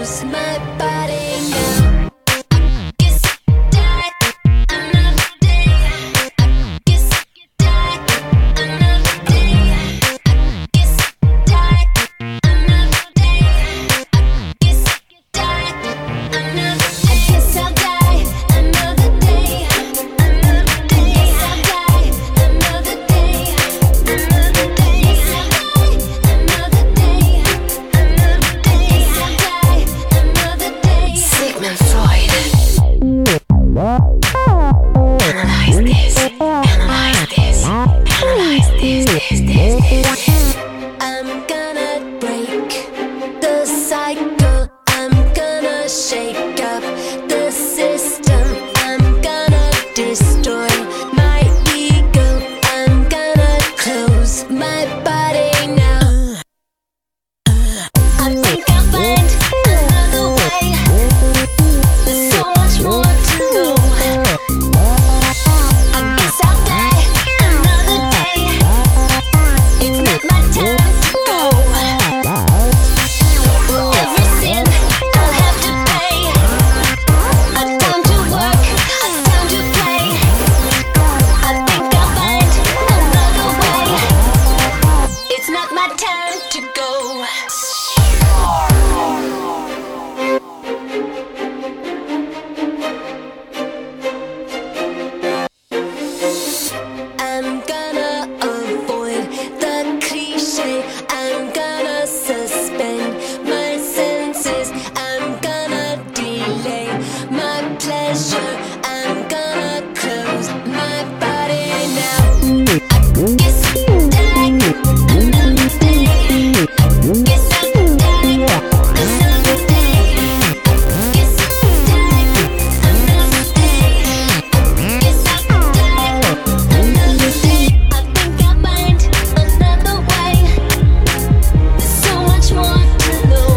lose my body now. I guess I died another day. I guess I died another day. I guess I died another day. I guess I died another. I guess I'll die another day. Another day. I'll die another day. Another day. I'll die another day. Another day. I'll die another day. Sigmund Freud. Analyze this. Analyze this. Analyze this. I'm gonna break the cycle. I'm gonna shake